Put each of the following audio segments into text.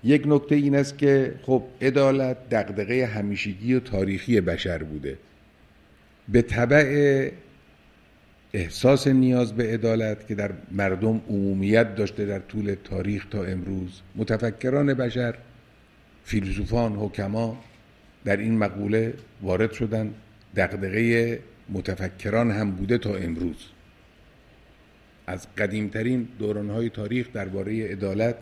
یک نکته این است که خب عدالت دغدغه همیشگی و تاریخی بشر بوده. به تبع احساس نیاز به عدالت که در مردم عمومیت داشته در طول تاریخ تا امروز، متفکران بشر، فیلسوفان، حکما در این مقوله وارد شدن. دغدغه متفکران هم بوده تا امروز. از قدیمترین دورانهای تاریخ درباره عدالت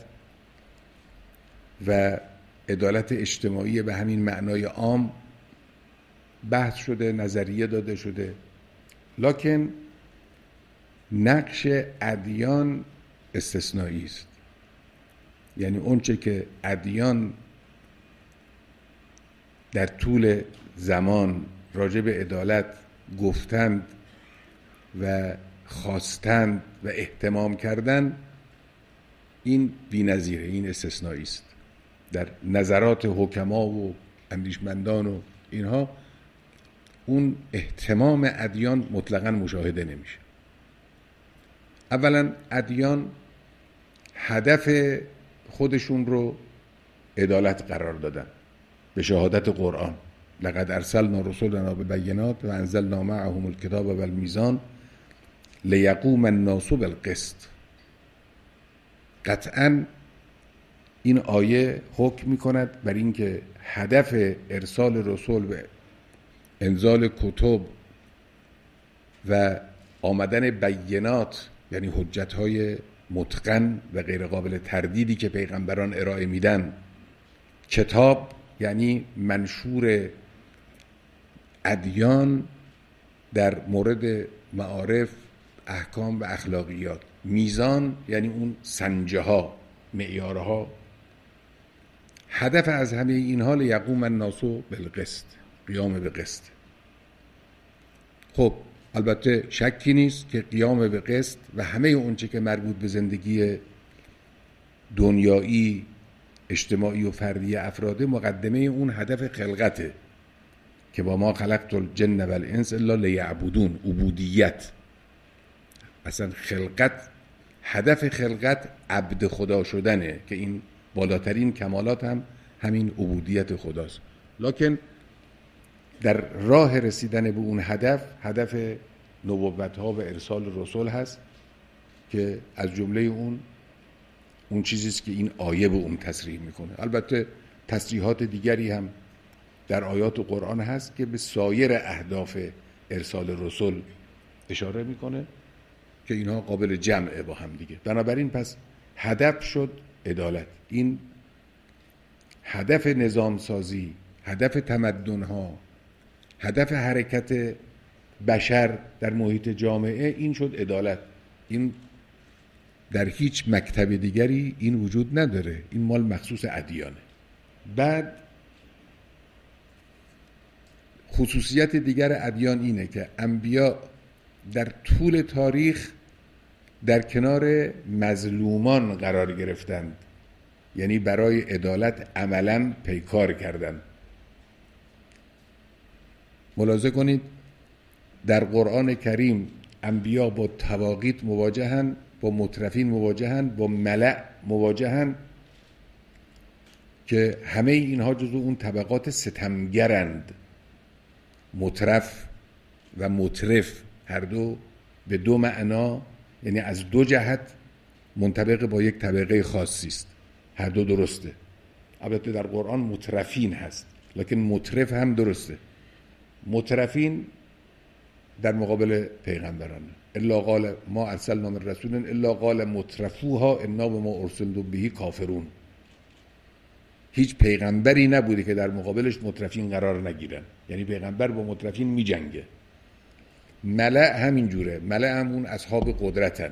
و عدالت اجتماعی به همین معنای عام بحث شده، نظریه داده شده. لکن نقش ادیان استثنایی است. یعنی اونچه که ادیان در طول زمان راجع به عدالت گفتند و خواستند و اهتمام کردند، این بی‌نظیره، این استثنایی است. در نظرات حکما و اندیشمندان و اینها اون اهتمام ادیان مطلقاً مشاهده نمیشه. اولا ادیان هدف خودشون رو عدالت قرار دادن به شهادت قرآن: لقد ارسلنا رسلنا بالبینات و انزلنا معهم الکتاب والمیزان لیقوم الناس بالقسط. قطعاً این آیه حکم می‌کند بر اینکه هدف ارسال رسول و انزال کتب و آمدن بینات، یعنی حجت‌های متقن و غیر قابل تردیدی که پیغمبران ارائه میدن، کتاب یعنی منشور ادیان در مورد معارف، احکام و اخلاقیات، میزان یعنی اون سنجه ها، معیارها. هدف از همه اینها لیقوم الناس بالقسط، قیام به قسط. خب البته شکی نیست که قیام به قسط و همه اونچه که مربوط به زندگی دنیایی، اجتماعی و فردی افراد مقدمه اون هدف خلقته که با ما خلقت الجن و الانس الا لیعبدون، عبودیت. اصلا خلقت، هدف خلقت عبد خدا شدنه که این بالاترین کمالات هم همین عبودیت خداست. لکن در راه رسیدن به اون هدف نبوت ها و ارسال رسول هست که از جمله اون چیزیست که این آیه به اون تصریح میکنه. البته تصریحات دیگری هم در آیات قرآن هست که به سایر اهداف ارسال رسول اشاره میکنه که اینها قابل جمعه با هم دیگه. بنابراین پس هدف شد عدالت. این هدف نظام سازی، هدف تمدن ها، هدف حرکت بشر در محیط جامعه، این شد عدالت. این در هیچ مکتب دیگری این وجود نداره، این مال مخصوص ادیانه. بعد خصوصیت دیگر ادیان اینه که انبیا در طول تاریخ در کنار مظلومان قرار گرفتند، یعنی برای عدالت عملاً پیکار کردند. ملاحظه کنید در قرآن کریم انبیا با طواغیت مواجهند، با مترفین مواجهند، با ملأ مواجهند که همه اینها جزو اون طبقات ستمگرند. مترف و مترف هر دو به دو معنا، یعنی از دو جهت منطبق با یک طبقه خاصی است. هر دو درسته. البته در قرآن مترفین هست، لکن مترف هم درسته. مترفین در مقابل پیغمبران: الا قال ما ارسلنا من رسول الا قال مترفوها انا بما ارسلتم به کافرون. هیچ پیغمبری نبوده که در مقابلش مترفین قرار نگیرن، یعنی پیغمبر با مترفین می جنگه. ملأ همین جوره، ملأ همون اصحاب قدرتن،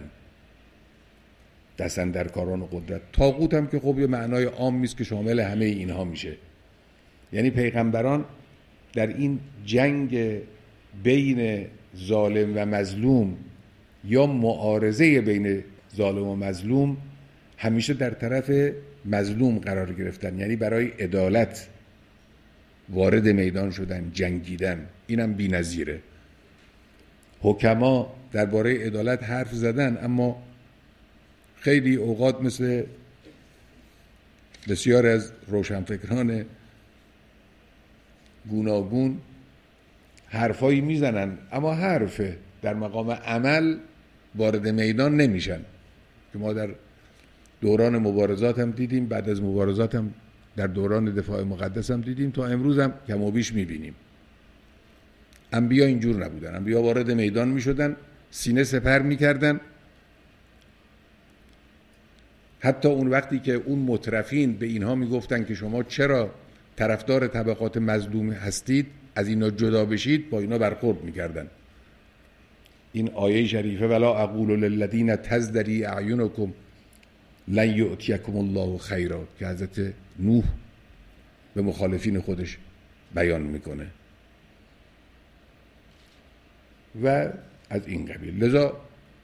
دستن در کاران قدرت. طاغوت هم که خب یه معنای عام نیست که شامل همه اینها میشه. یعنی پیغمبران در این جنگ بین ظالم و مظلوم یا معارضه بین ظالم و مظلوم همیشه در طرف مظلوم قرار گرفتن، یعنی برای عدالت وارد میدان شدن، جنگیدن. اینم بی‌نظیره. حکما درباره عدالت حرف زدن، اما خیلی اوقات مثل بسیار از روشنفکران گوناگون حرفایی میزنن، اما حرفه، در مقام عمل وارد میدان نمیشن، که ما در دوران مبارزات هم دیدیم، بعد از مبارزات هم در دوران دفاع مقدس هم دیدیم، تا امروز هم کم و بیش میبینیم. انبیا اینجور نبودن. انبیا وارد میدان میشدن، سینه سپر میکردن. حتی اون وقتی که اون مترفین به اینها میگفتن که شما چرا طرفدار طبقات مظلوم هستید، از اینا جدا بشید، با اینا برخورد میکردن. این آیه شریفه ولا اقول للذین تزدری اعینکم لن یؤتیکم الله خیرا که حضرت نوح به مخالفین خودش بیان میکنه و از این قبیل. لذا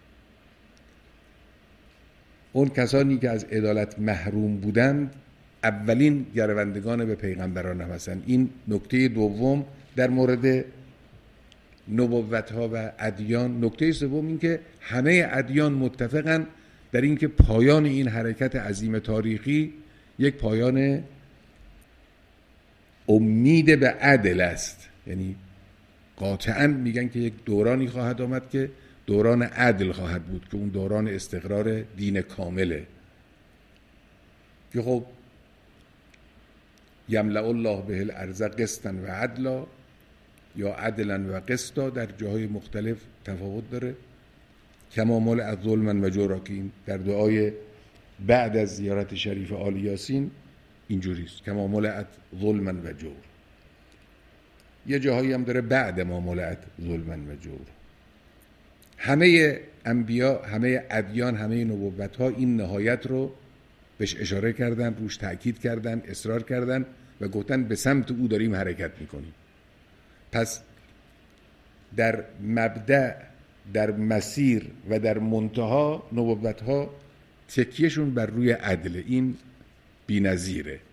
اون کسانی که از عدالت محروم بودند اولین گروندگان به پیغمبران هم هستند. این نکته دوم در مورد نبوت‌ها و ادیان. نکته سوم این که همه ادیان متفقن در این که پایان این حرکت عظیم تاریخی یک پایان امید به عدل است. یعنی قاطعاً میگن که یک دورانی خواهد آمد که دوران عدل خواهد بود، که اون دوران استقرار دین کامله، که خب یملأ الله به الارض قسطا و عدلا یا عدلا و قسطا در جاهای مختلف تفاوت داره. کما ملئت ظلما و جورا، که این در دعای بعد از زیارت شریف آل یاسین اینجوریست، کما ملئت ظلما و جور. یه جاهایی هم داره بعد ما ملئت ظلما و جور. همه انبیا، همه ادیان، همه نبوت‌ها این نهایت رو بهش اشاره کردن، روش تأکید کردن، اصرار کردن و گفتن به سمت او داریم حرکت میکنیم. پس در مبدأ، در مسیر و در منتها نبوت‌ها تکیهشون بر روی عدل. این بی‌نظیره.